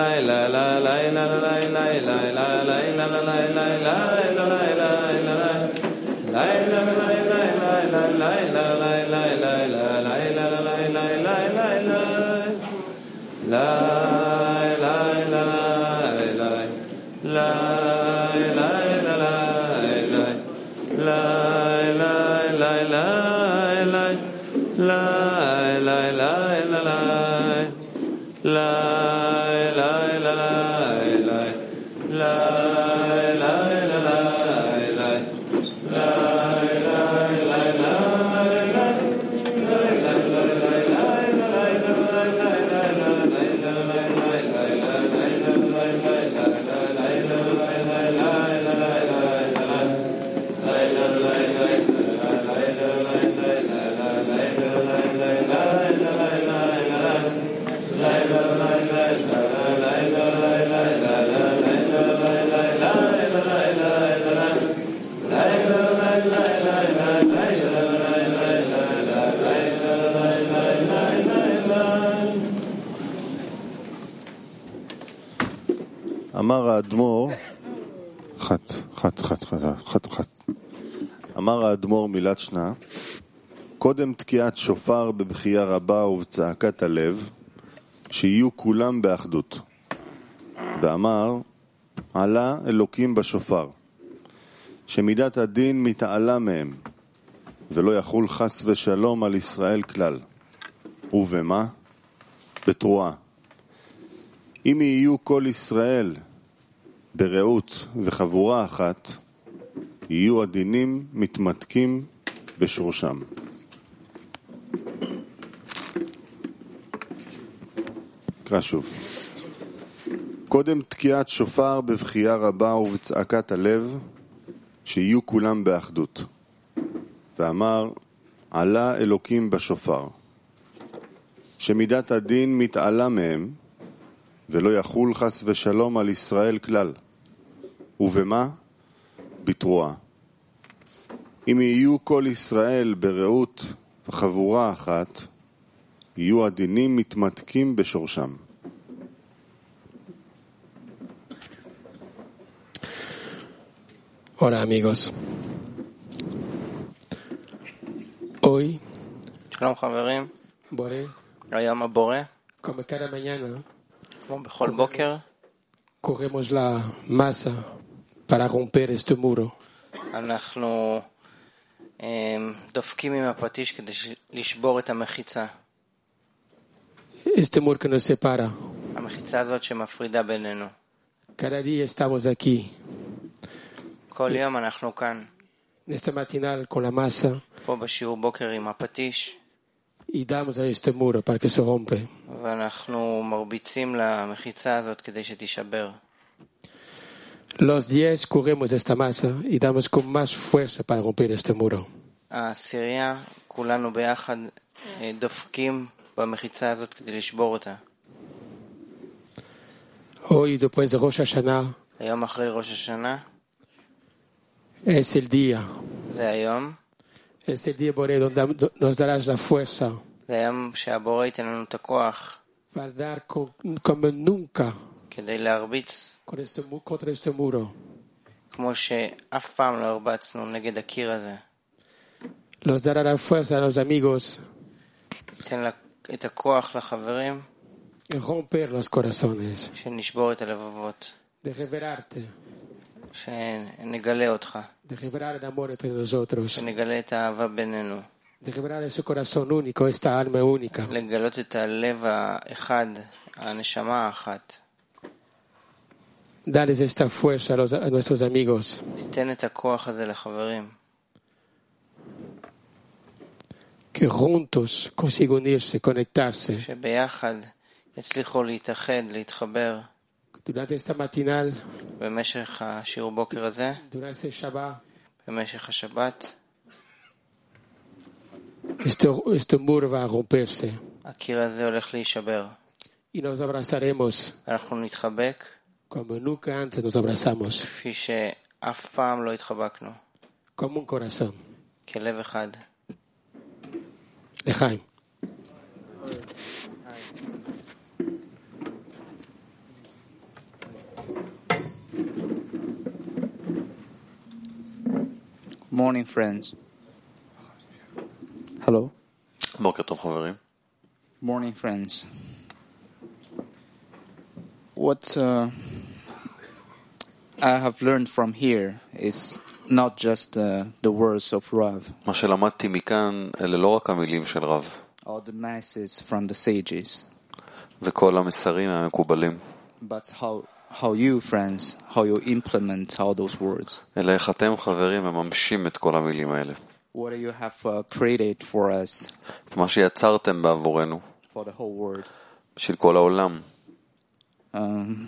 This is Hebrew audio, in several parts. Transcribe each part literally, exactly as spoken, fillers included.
אמר האדמו"ר, חת, חת, חת, חת, חת, חת. אמר האדמו"ר מילת שנה, קודם תקיעת שופר בבכייה רבה ובצעקת הלב, שיהיו כולם באחדות. ואמר, עלה אלוקים בשופר, שמידת הדין מתעלה מהם, ולא יחול חס ושלום על ישראל כלל. ובמה? בתרועה. אם יהיו כל ישראל ברעות וחבורה אחת, יהיו הדינים מתמתקים בשורשם. קרא שוב. קודם תקיעת שופר בבכייה רבה ובצעקת הלב, שיהיו כולם באחדות. ואמר, עלה אלוקים בשופר, שמידת הדין מתעלה מהם, ולא יחול חס ושלום על ישראל כלל. ובמה? בתרועה. אם יהיו כל ישראל ברעות וחבורה אחת, יהיו הדינים מתמתקים בשורשם. Hola amigos. Hoy, שלום חברים, Boré, היום הבורא, como cada mañana, כמו בכל בוקר, corremos la masa para romper este muro. אנחנו אה, דופקים עם הפטיש כדי לשבור את המחיצה. Este muro que nos separa. המחיצה הזאת שמפרידה בינינו. Cada día estamos aquí. כל יום אנחנו כאן. Nesta matinal con la masa. פה בשיעור בוקר עם הפטיש. Y damos a este muro para que se rompe. ואנחנו מרביצים למחיצה הזאת כדי שתישבר. Los diez corremos esta masa y damos con más fuerza para romper este muro. העשירייה, כולנו ביחד דופקים במחיצה הזאת כדי לשבור אותה. Hoy, después de Rosh Hashanah, היום אחרי ראש השנה, es el día. זה היום. Es el día, Boré, donde nos darás la fuerza. זה היום שהבורא ייתן לנו את הכוח. Para dar como nunca. כדי להרביץ. Contra este muro. כמו שאף פעם לא הרבצנו נגד הקיר הזה. Los dará la fuerza a los amigos. ייתן את הכוח לחברים. Romper los corazones. שנשבור את הלבבות. De revelarte. שנגלה אותך. De revelar el amor entre nosotros. שנגלה את האהבה בינינו. De revelar ese corazón único, esta alma única. לגלות את הלב האחד, הנשמה האחת. Dales esta fuerza a, los, a nuestros amigos. תיתן את הכוח הזה לחברים. Que juntos consigan unirse, conectarse. שביחד יצליחו להתאחד, להתחבר. Durante esta matinal. במשך השיעור בוקר הזה. Durante el Shabbat. במשך השבת. Este, este muro va a romperse. הקיר הזה הולך להישבר. Y nos abrazaremos. אנחנו נתחבק. Como nunca antes nos abrazamos. כפי שאף פעם לא התחבקנו. Como un corazón. כלב אחד. לחיים. Morning, friends. Hello. בוקר טוב חברים. Morning, friends. What uh, I have learned from here is not just uh, the words of Rav, מה שלמדתי מכאן אלה לא רק המילים של רב, or the messages from the sages, וכל המסרים המקובלים, but how how you, friends, how you implement all those words. אלא איך אתם חברים מממשים את כל המילים האלה. What you have uh, created for us, את מה שיצרתם בעבורנו, for the whole world. בשביל כל העולם. Um,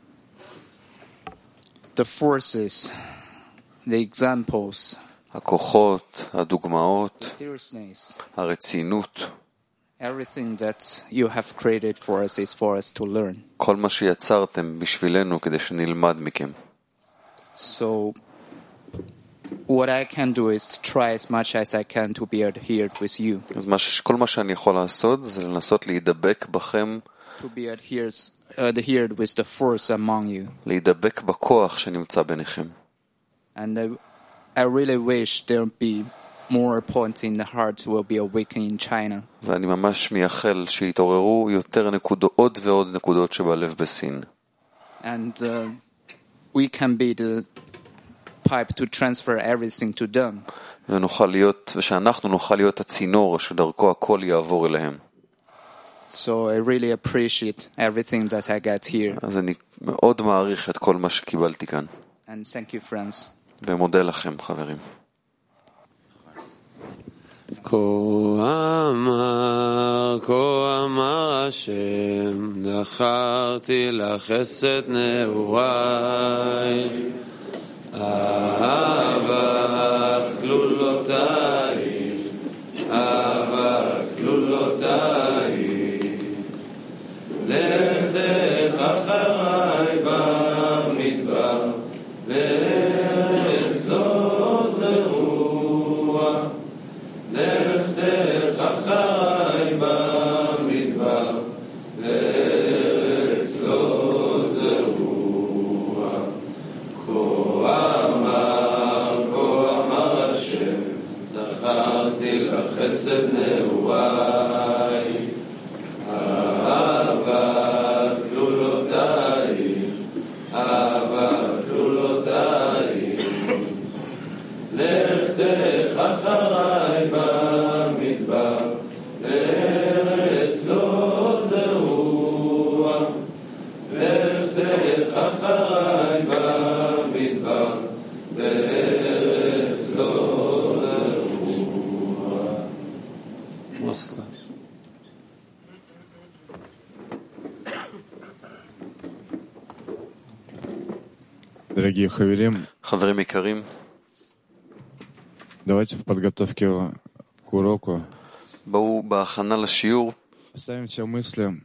the forces, the examples, הכוחות, הדוגמאות, the seriousness, הרצינות, everything that you have created for us is for us to learn. כל מה שיצרתם בשבילנו כדי שנלמד מכם. So what I can do is try as much as I can to be adhered with you. אז מה, כל מה שאני יכול לעשות זה לנסות להידבק בכם, To be adhered, adhered with the force among you. להידבק בכוח שנמצא ביניכם. And I, I really wish there would be more points in the heart will be awakened in China. ואני ממש מייחל שיתעוררו יותר נקודות, עוד ועוד נקודות שבלב בסין. And uh, we can be the pipe to transfer everything to them. ונוכל להיות, ושאנחנו נוכל להיות הצינור שדרכו הכל יעבור אליהם. So I really appreciate everything that I get here. אז אני מאוד מעריך את כל מה שקיבלתי כאן. And thank you, friends. ומודה לכם, חברים. כה אמר, כה אמר השם, זכרתי לך חסד נעורייך, אהבת כלולותייך, אהבת כלולותייך, לכתך אחריי במדבר, בארץ לא זרוע, לכתך אחריי במדבר, בארץ לא זרוע. כה אמר, כה אמר השם, זכרתי לך חסד נעורייך, אהבת כלולותייך, אהבת כלולותייך, לכתך אחריי במדבר, לארץ לא זרוע, לכתך אחריי במדבר, לארץ לא זרוע. מוסקבה. Дорогие хаверим, חברים יקרים, давайте в подготовке к уроку בואו בהכנה לשיעור оставим все мысли,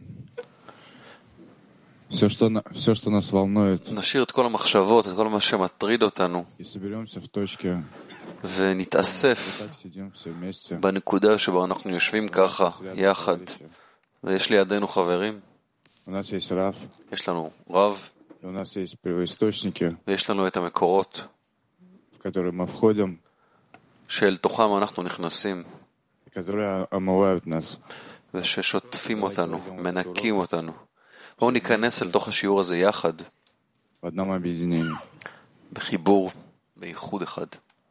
все, что, на- все, что нас волнует, נשאיר את כל המחשבות, את כל מה שמטריד אותנו, и соберемся в точке, ונתאסף так сидим все вместе. בנקודה שבה אנחנו יושבים ככה, יחד. ויש לידינו חברים, У нас есть Рав, יש לנו רב, и у нас есть первоисточники, ויש לנו את המקורות, в которые мы входим, שאל תוכם אנחנו נכנסים, и которые омывают нас. וששוטפים אותנו, מנקים אותנו. בואו ניכנס אל תוך השיעור הזה יחד, В одном объединении. בחיבור, בייחוד אחד.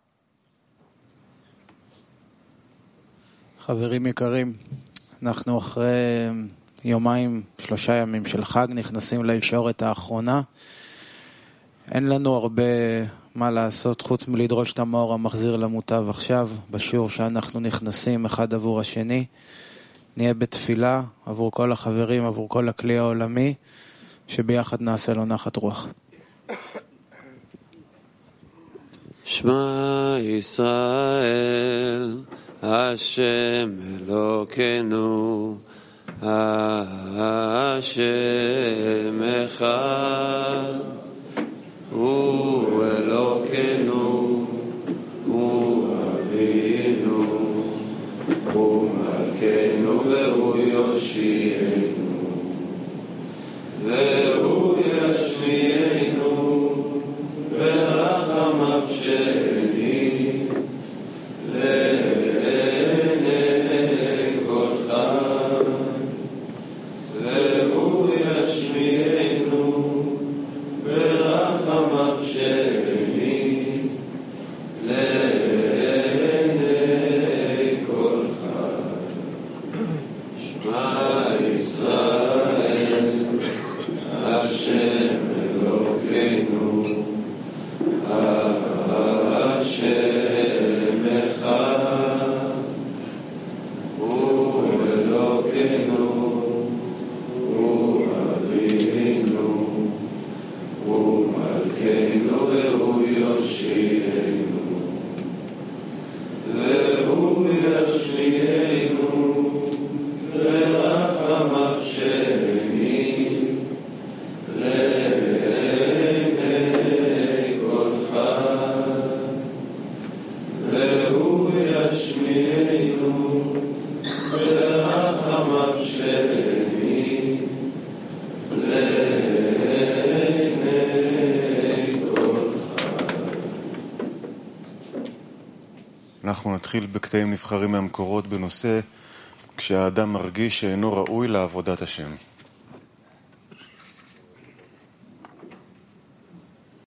חברים יקרים, אנחנו אחרי יומיים, שלושה ימים של חג, נכנסים לישורת האחרונה. אין לנו הרבה מה לעשות חוץ מלדרוש את המאור המחזיר למוטב עכשיו, בשיעור שאנחנו נכנסים אחד עבור השני. נהיה בתפילה עבור כל החברים, עבור כל הכלי העולמי, שביחד נעשה לו נחת רוח. שמע ישראל, השם אלוקינו, השם אחד, הוא אלוקינו, הוא אבינו, הוא מלכנו והוא יושיענו, והוא ישמיענו ברחמיו שני אנחנו נתחיל בקטעים נבחרים מהמקורות בנושא כשהאדם מרגיש שאינו ראוי לעבודת השם.